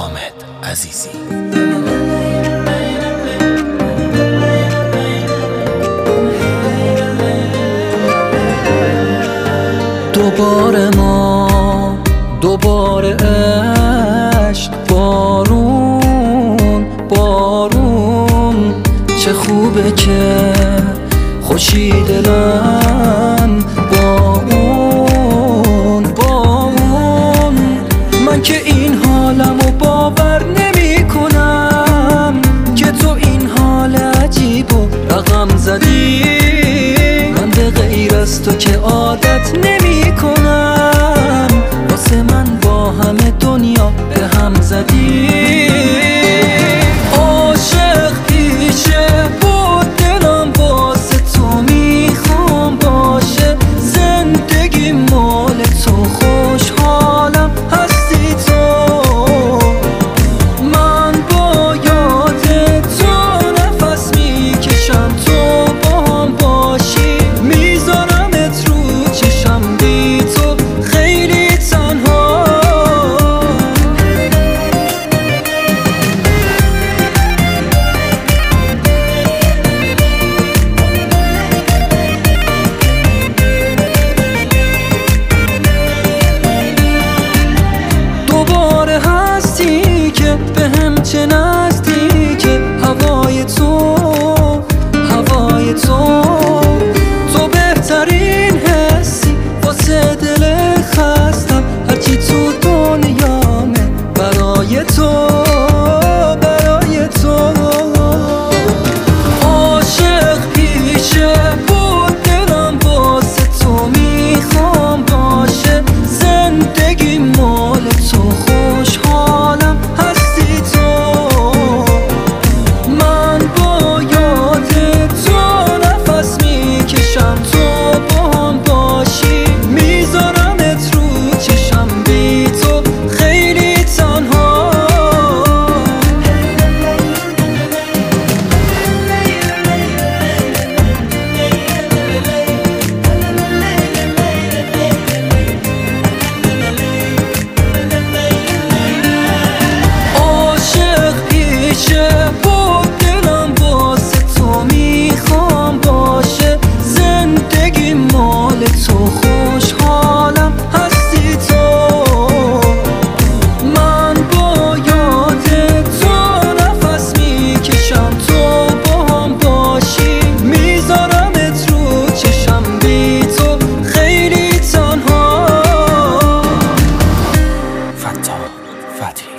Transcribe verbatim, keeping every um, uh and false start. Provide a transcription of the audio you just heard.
حامد عزیزی. دوباره ما دوباره عشق، بارون بارون، چه خوبه که خوشی دلم با اون با اون. من که این حالمو باور نمی کنم که تو این حال عجیب و رقم زدی. من به غیر از تو که عادت نمی کنم، واسه من با همه دنیا به هم زدی. عاشق پیشه بود دلم، واسه تو میخوام باشه زندگی مال تو، خوشحالم هستی تو. من با یاد تو نفس میکشم، تو با هم باشی میذارمت رو چشم، بی تو خیلی تنها. دوباره هستی که به هم چه نزدیکه، هوای تو هوای تو تو بهترین حسی واسه دل خستم. هرچی تو دنیامه برای تو برای تو. عاشق پیشه بود دلم، واسه تو میخوام باشه زندگی مال تو، خوشحالم هستی تو. من با یاد تو نفس میکشم، تو با هم باشی میذارمت رو چشم، بی تو خیلی تنها. عاشق پیشه بود دلم، واسه تو میخوام باشه زندگی مال تو، خوشحالم هستی تو. من با یاد تو نفس میکشم، تو با هم باشی میذارمت رو چشم، بی تو خیلی تنها. فتاح فتحی.